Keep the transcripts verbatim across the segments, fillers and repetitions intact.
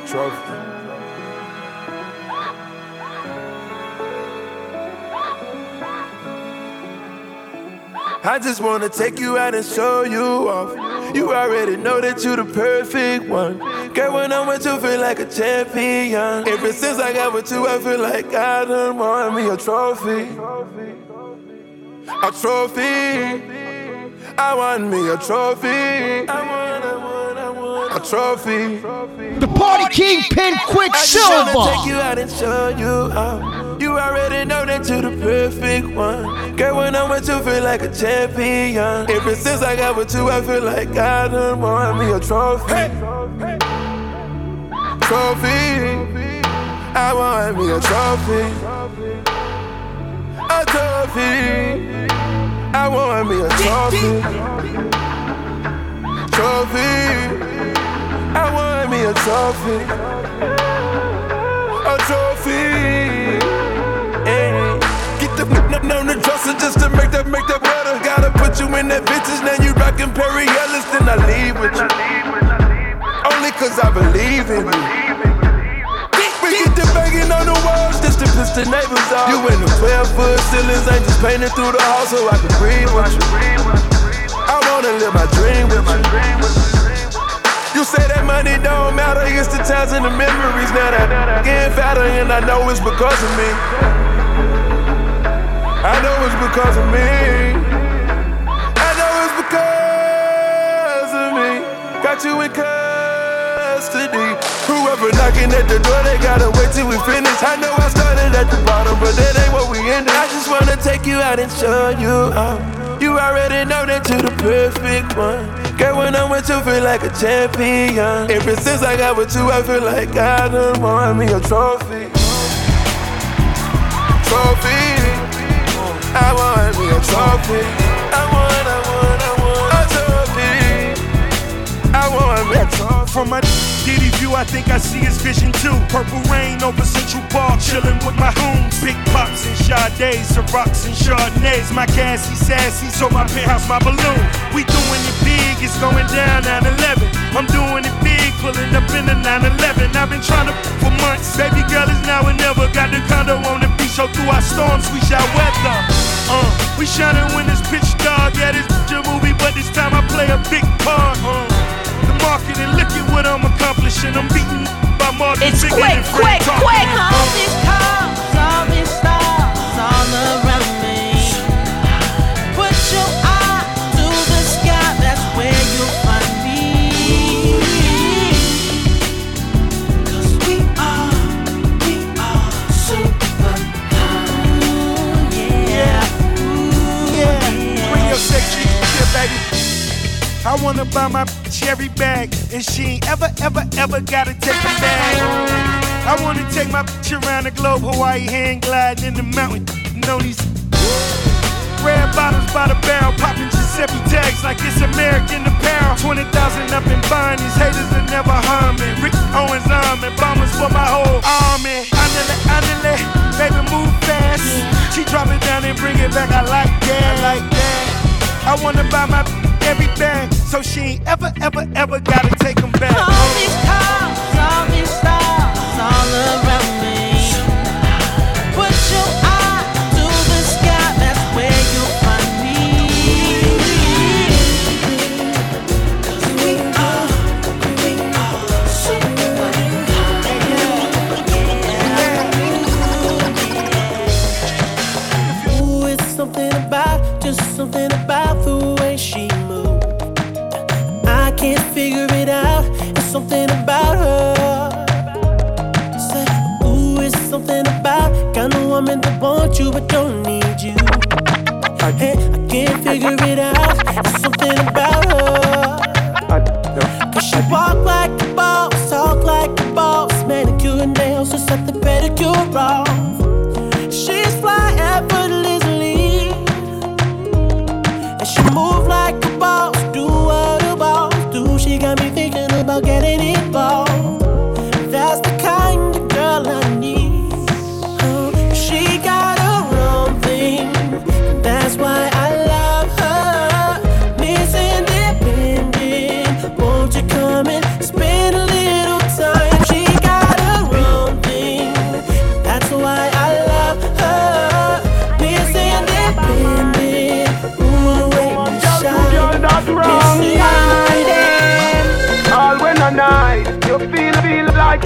trophy. I just wanna take you out and show you off. You already know that you the perfect one. Girl, when I'm with you, feel like a champion. Ever since I got with you, I feel like I done won me a trophy. A trophy. I want me a trophy. I want, I want, I want a trophy. The Party Kingpin Quicksilver. I just wanna take you out and show you off. You already know that you the perfect one. Girl, when I'm with you, feel like a champion. Ever since I got with you, I feel like I done won me a trophy. Hey. Trophy. I want me a trophy. A trophy. I want me a trophy. Trophy. I want me a trophy. A trophy. Hey. Get the n- on the dresser just to make that, make that better. Gotta put you in that vintage, now you rockin' Perry Ellis, then I leave with you. Only cause I believe in you. We get the banging on the walls just to piss the neighbors off. You in the twelve foot ceilings, ain't just painted through the house so I can breathe with you. I wanna live my dream with you. You say that money don't matter, it's the times and the memories. Now that getting fatter and I know it's because of me. I know it's because of me. I know it's because of me. Got you in custody. Whoever knocking at the door, they gotta wait till we finish. I know I started at the bottom, but that ain't what we ended. I just wanna take you out and show you out. You already know that you the perfect one. Girl, when I'm with you, feel like a champion. Ever since I got with you, I feel like I done won me a trophy. Trophy. I want me a trophy. I want, I want, I want a trophy. I want me a trophy. From my Diddy view, I think I see his vision too. Purple rain over Central Park, chillin' with my hoons. Big pops and Sades, Cirocs and Chardonnays. My gassy, sassy, so my penthouse, my balloon. We doing it big, it's going down nine eleven. I'm doing it big, pulling up in the nine eleven. I've been trying to for months. Baby girl is now or never. Got the condo on the beach, so through our storms we shall weather. Uh, we shining when it's pitch dark. Yeah, this a movie, but this time I play a big part. Uh, the market and look at what I'm accomplishing. I'm beating by Martin. It's quick, quick, quick. All these cars, all these stars, all around me. Put your eye to the sky, that's where you'll find me. Cause we are, we are super cool, yeah. Yeah, bring your sexy shit, baby. I wanna buy my cherry bag, and she ain't ever, ever, ever gotta take a bag. I wanna take my bitch around the globe, Hawaii hand gliding in the mountain. You know these red bottles by the barrel, popping Giuseppe tags like it's American apparel. twenty thousand up and buying, these haters that never harm me. Rick Owens arm and bombers for my whole army. Andale, andale, baby move fast. She drop it down and bring it back, I like that, I like that. I wanna buy my everything, so she ain't ever, ever, ever gotta take them back. All these cars, all these stars, all around me. Put your eye to the sky, that's where you'll find me. Cause we are, we are super cool. Ooh, it's something about, just something about the way she moves. I can't figure it out. It's something about her. Say, ooh, it's something about kind of woman that wants you but don't need you. Hey, I can't figure it out. It's something about her. Cause she walk like a boss, talk like a boss, manicure and nails, just set the pedicure off. She's fly effortlessly, and she move like a boss, do what a boss do. She got me thinking about getting involved. That's the kind of girl I need. Uh, she got her own thing, that's why I love her. Miss Independent, won't you come and spend a little time? She got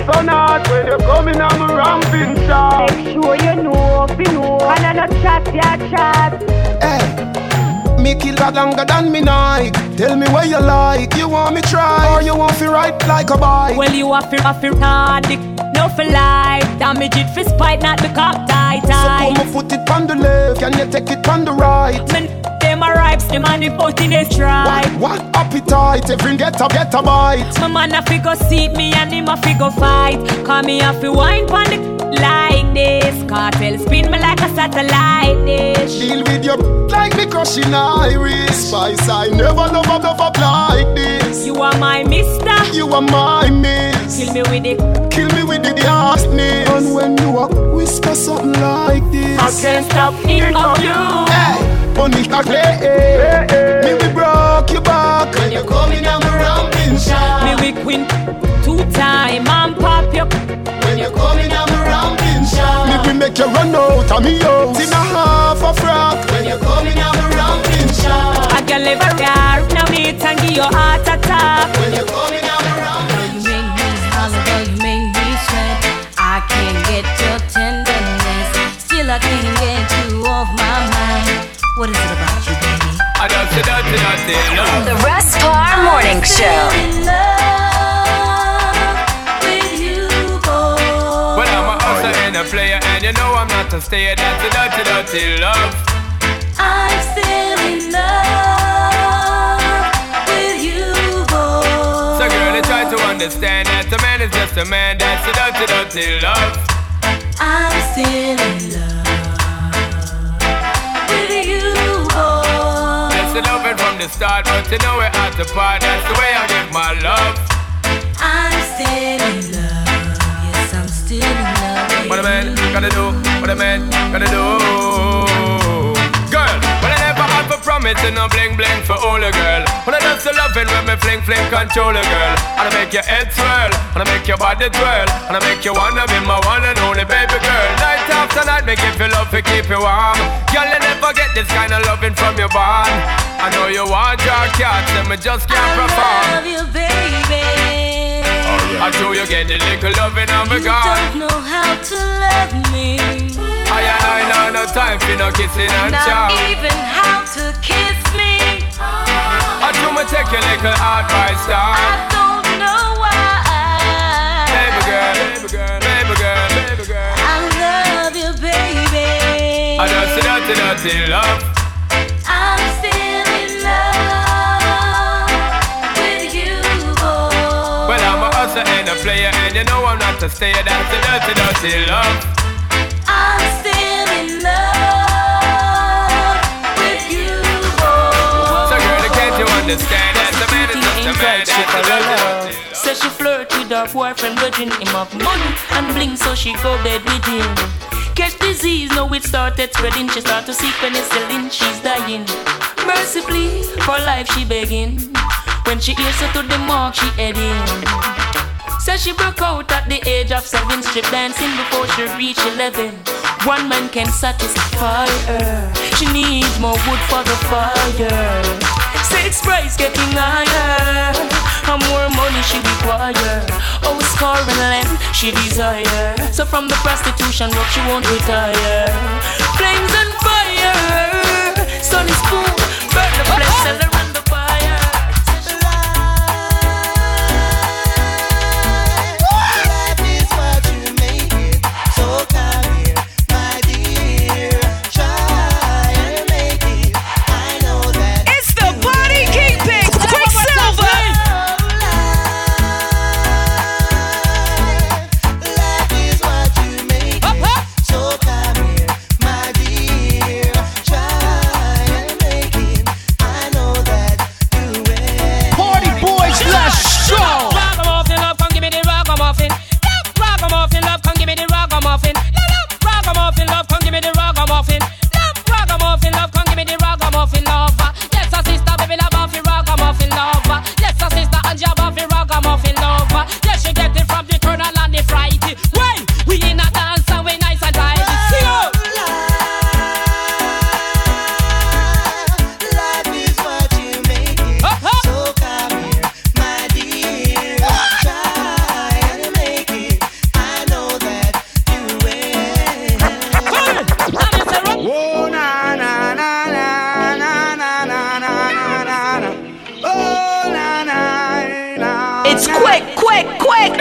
sun hot when you coming on my ramping shot. Make sure you know, if you know, and I not chat, yeah, chat. Hey, me kill that longer than me Nike. Tell me what you like, you want me try, or you want me ride like a bike. Well, you have to, have to, hard, no for life. Damage it for spite, not the cop tight, tight. So come put it on the left, can you take it on the right? Man, them a ripes, them and the put in a strike. What, what appetite, every get a, get a bite. My man a fi go seat me and him a fi go fight. Call me a fi wine pon the like this. Cartel spin me like a satellite dish. Deal with your like me crushing iris. Spice, I never love a love up like this. You are my mister, you are my miss. Kill me with it, kill me with the darkness. And when you walk, whisper something like this. I can't stop thinking of you. Hey, only a clay. Hey, hey. Me we broke your back when you coming on my ramping shot. Me we queen two time and pop you when you coming on my ramping shot. Me we make you run out of me house in a half a frock when you coming on my ramping shot. I can live a car now need to give you a heart attack when you coming on my ramping shot. You make me holler, girl, you make me sweat. I can't get your tenderness, still I can't get you off my mind. What is it about you, baby? I don't see that, that, that, The Restpar Morning Show. Well, I'm a hustler and a player, and you know I'm not a stayer. That's a dirty, dirty love. I'm still in love with you, boy. So girl, I try to understand that a man is just a man. That's a dirty, dirty love. I'm still in love with you, boy. That's the loving from the start, but you know we're at the part. That's the way I give my love. I'm still in love. Yes, I'm still in love. What a man gotta do, what a man gotta do. Girl, well I never had for promising no bling bling for all a girl. When I just loving when me fling fling control a girl. And I make your head swirl, and I make your body twirl, and I make you wanna be my one and only baby girl. Night after night, make you feel love to keep you warm. Girl, you never get this kind of loving from your bond. I know you want your cats, and me just can't I perform. love you, baby. I know you get the little loving of a You God. don't know how to love me. I and I know no time for no kissing and Not chow. even how to kiss me. I do me take your little advice, I star. don't know why. Baby girl, baby girl, baby girl, baby girl. I love you, baby. I don't see dirty, dirty love. I'm still in love with you, boy. Well, I'm a hustler and a player, and you know I'm not a stayer. That's a dirty, dirty love. I'm still in love with you, boy. So girl, can't you understand that the man is just a man? That's a dirty, dirty love. Says she flirt with her boyfriend, grudging him of money and bling, so she go bed with him. Catch disease, now it started spreading. She start to seek penicillin, she's dying. Mercifully, for life she begging. When she hears her to the mark, she heading. Says she broke out at the age of seven, strip dancing before she reached eleven. One man can satisfy her. She needs more wood for the fire. Sex price getting higher, and more money she require. Oh, score and length she desire. So from the prostitution work she won't retire. Flames and fire, sun is cool, burn the flesh, sell her and the fire. Life is what you make it, so come here, my dear. Try and make it. I know that It's the Party Kingpin, Quicksilver. life is what you make it, so come here, my dear. Try and make it. I know that It's quick, quick, quick.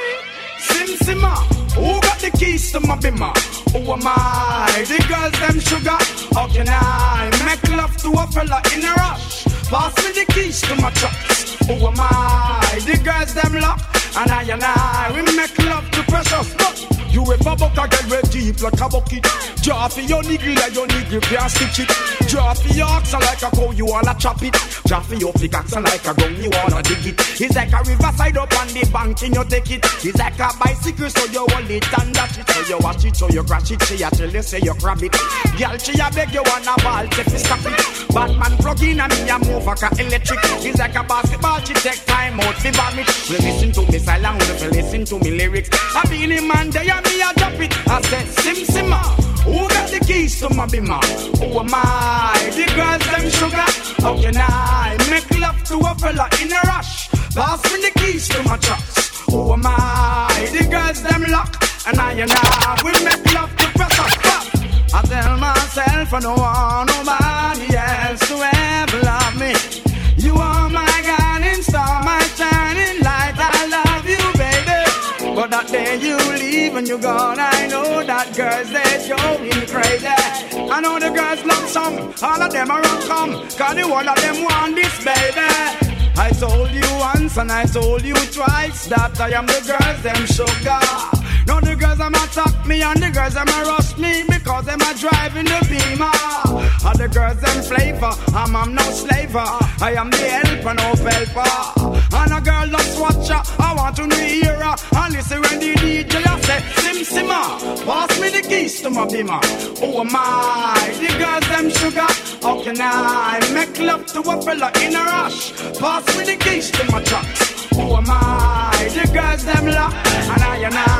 Sim Simma, who got the keys to my bimmer? Who am I? The girls them sugar. How can I make love to a fella in a rush? Pass me the keys to my trucks. Who am I? The girls them lock. And I and I, we make love to precious. But you ever buck a girl with deep like a bucket. Draw for your niggle like your niggle can't stitch it. Draw for your oxen like a cow, you wanna chop it. Draw for your pickaxe like a gun, you wanna dig it. It's like a riverside up on the bank and you take it. It's like a bicycle, so you hold it and dash it. So you watch it, so you crash it. She a tell you, say you grab it. Girl, she a beg you wanna ball, say fi stop it. Batman plug in and me a move like a electric. It's like a basketball, she take time out fi bomb it. We listen to me silent, we listen to me lyrics. I be the man there and me a drop it. I said, Sim Simma, who got the keys to my bimmer? Who am I? The girls them sugar. How can I make love to a fella in a rush? Pass me the keys to my trucks. Who am I? The girls them lock. And I and I, we make love to press up. I tell myself I don't want nobody else to ever love me. You are my guiding star, my shining light. I love you, baby. But that day you leave and you're gone, I know that girls, they're going crazy. I know the girls love some, all of them are wrong come. Cause the one of them want this, baby. I told you once and I told you twice that I am the girls, them sugar. Now the girls them attack me and the girls them a rush me because them a driving the beamer. And the girls them flavor, I'm, I'm no slaver. I am the helper, no helper. And a girl loves watcher, I want to hear her. And listen when the D J I say, Sim Simma, pass me the keys to my bimmer. Who am I? The girls them sugar. How can I make love to a fella in a rush? Pass me the keys to my trucks. Who am I? The girls them lock. And I and I